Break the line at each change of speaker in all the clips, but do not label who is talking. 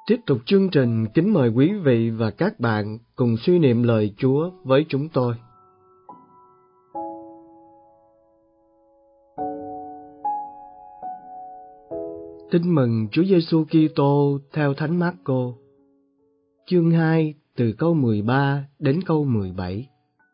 Tiếp tục chương trình, kính mời quý vị và các bạn cùng suy niệm lời Chúa với chúng tôi. Tin mừng Chúa Giêsu Kitô theo Thánh Mác-cô, chương 2 từ câu 13 đến câu 17.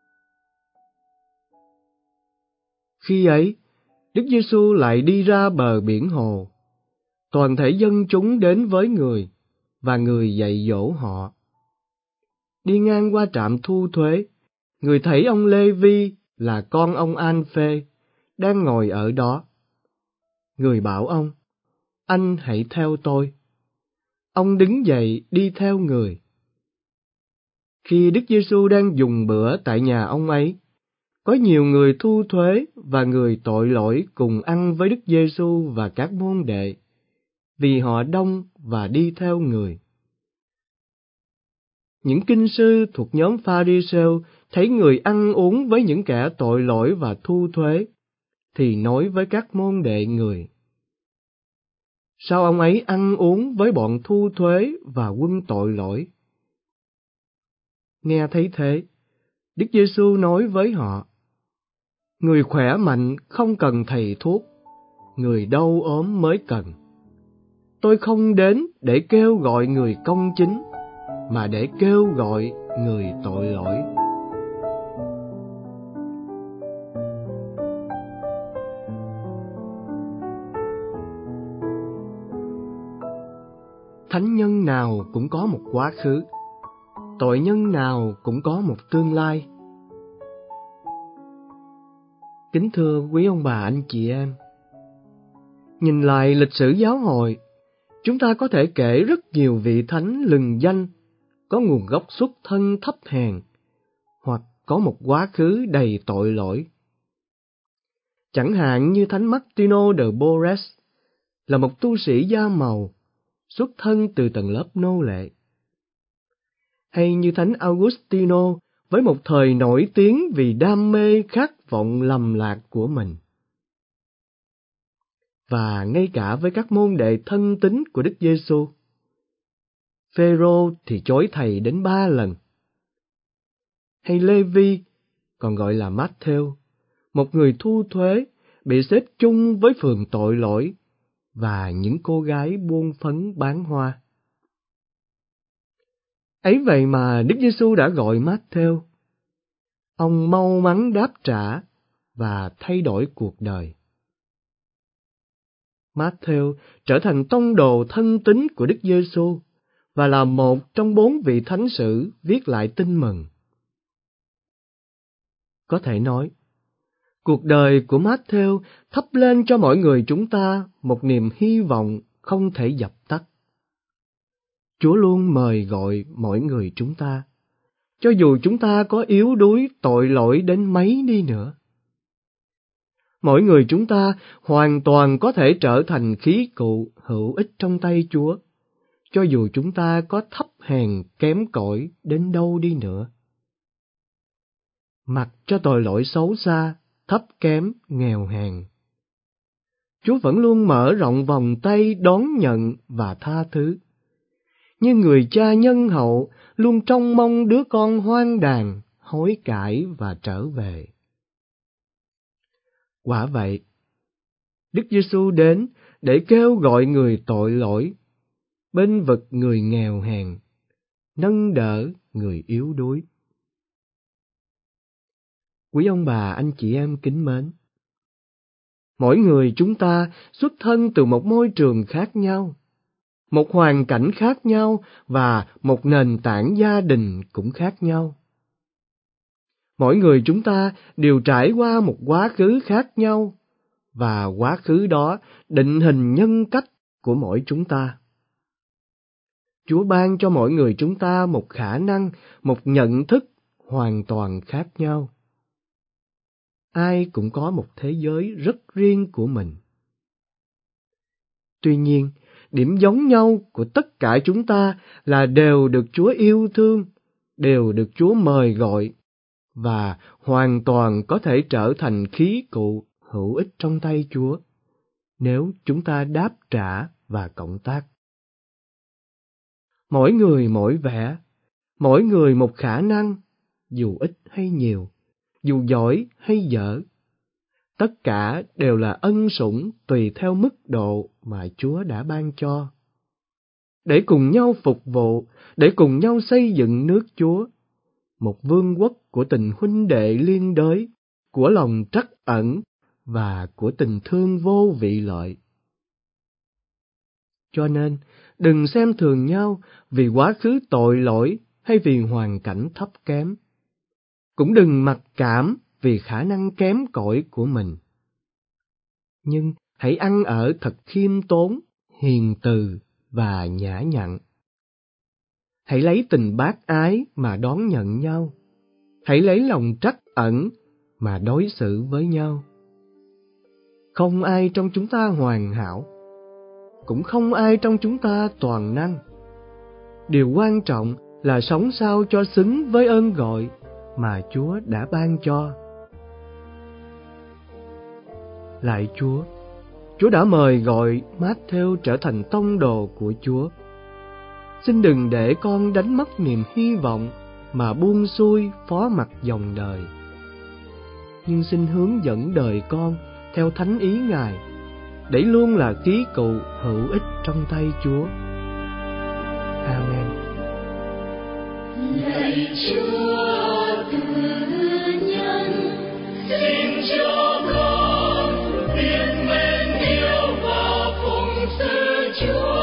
Khi ấy, Đức Giêsu lại đi ra bờ biển hồ. Toàn thể dân chúng đến với người, và người dạy dỗ họ. Đi ngang qua trạm thu thuế, người thấy ông Lê-vi là con ông An-phê đang ngồi ở đó. Người bảo ông: "Anh hãy theo tôi." Ông đứng dậy đi theo người. Khi Đức Giêsu đang dùng bữa tại nhà ông ấy, có nhiều người thu thuế và người tội lỗi cùng ăn với Đức Giêsu và các môn đệ, vì họ đông và đi theo người. Những kinh sư thuộc nhóm Pha-ri-sêu thấy người ăn uống với những kẻ tội lỗi và thu thuế, thì nói với các môn đệ người: "Sao ông ấy ăn uống với bọn thu thuế và quân tội lỗi?" Nghe thấy thế, Đức Giêsu nói với họ: "Người khỏe mạnh không cần thầy thuốc, người đau ốm mới cần. Tôi không đến để kêu gọi người công chính, mà để kêu gọi người tội lỗi." Thánh nhân nào cũng có một quá khứ, tội nhân nào cũng có một tương lai. Kính thưa quý ông bà anh chị em, nhìn lại lịch sử giáo hội, chúng ta có thể kể rất nhiều vị thánh lừng danh, có nguồn gốc xuất thân thấp hèn, hoặc có một quá khứ đầy tội lỗi. Chẳng hạn như Thánh Martino de Porres là một tu sĩ da màu, xuất thân từ tầng lớp nô lệ. Hay như Thánh Augustino với một thời nổi tiếng vì đam mê khát vọng lầm lạc của mình. Và ngay cả với các môn đệ thân tín của Đức Giêsu, Phêrô thì chối thầy đến 3 lần. Hay Lê-vi, còn gọi là Mát-thêu, một người thu thuế, bị xếp chung với phường tội lỗi và những cô gái buôn phấn bán hoa. Ấy vậy mà Đức Giêsu đã gọi Mát-thêu. Ông mau mắn đáp trả và thay đổi cuộc đời. Mát-thêu trở thành tông đồ thân tín của Đức Giêsu và là một trong 4 vị thánh sử viết lại Tin mừng. Có thể nói, cuộc đời của Mát-thêu thắp lên cho mọi người chúng ta một niềm hy vọng không thể dập tắt. Chúa luôn mời gọi mọi người chúng ta, cho dù chúng ta có yếu đuối tội lỗi đến mấy đi nữa. Mỗi người chúng ta hoàn toàn có thể trở thành khí cụ hữu ích trong tay Chúa, cho dù chúng ta có thấp hèn kém cỏi đến đâu đi nữa. Mặc cho tội lỗi xấu xa, thấp kém, nghèo hèn, Chúa vẫn luôn mở rộng vòng tay đón nhận và tha thứ, như người cha nhân hậu luôn trông mong đứa con hoang đàn hối cải và trở về. Quả vậy, Đức Giêsu đến để kêu gọi người tội lỗi, bênh vực người nghèo hèn, nâng đỡ người yếu đuối. Quý ông bà anh chị em kính mến, mỗi người chúng ta xuất thân từ một môi trường khác nhau, một hoàn cảnh khác nhau và một nền tảng gia đình cũng khác nhau. Mỗi người chúng ta đều trải qua một quá khứ khác nhau, và quá khứ đó định hình nhân cách của mỗi chúng ta. Chúa ban cho mỗi người chúng ta một khả năng, một nhận thức hoàn toàn khác nhau. Ai cũng có một thế giới rất riêng của mình. Tuy nhiên, điểm giống nhau của tất cả chúng ta là đều được Chúa yêu thương, đều được Chúa mời gọi, và hoàn toàn có thể trở thành khí cụ hữu ích trong tay Chúa, nếu chúng ta đáp trả và cộng tác. Mỗi người mỗi vẻ, mỗi người một khả năng, dù ít hay nhiều, dù giỏi hay dở. Tất cả đều là ân sủng tùy theo mức độ mà Chúa đã ban cho. Để cùng nhau phục vụ, để cùng nhau xây dựng nước Chúa, một vương quốc của tình huynh đệ liên đới, của lòng trắc ẩn và của tình thương vô vị lợi. Cho nên, đừng xem thường nhau vì quá khứ tội lỗi hay vì hoàn cảnh thấp kém. Cũng đừng mặc cảm vì khả năng kém cỏi của mình. Nhưng hãy ăn ở thật khiêm tốn, hiền từ và nhã nhặn. Hãy lấy tình bác ái mà đón nhận nhau. Hãy lấy lòng trắc ẩn mà đối xử với nhau. Không ai trong chúng ta hoàn hảo, cũng không ai trong chúng ta toàn năng. Điều quan trọng là sống sao cho xứng với ơn gọi mà Chúa đã ban cho. Lạy Chúa đã mời gọi Matthew trở thành tông đồ của Chúa. Xin đừng để con đánh mất niềm hy vọng mà buông xuôi phó mặc dòng đời. Nhưng xin hướng dẫn đời con theo thánh ý Ngài, để luôn là khí cụ hữu ích trong tay Chúa. Amen.
Lạy Chúa từ nhân, xin cho con biết mến yêu và phụng sự Chúa.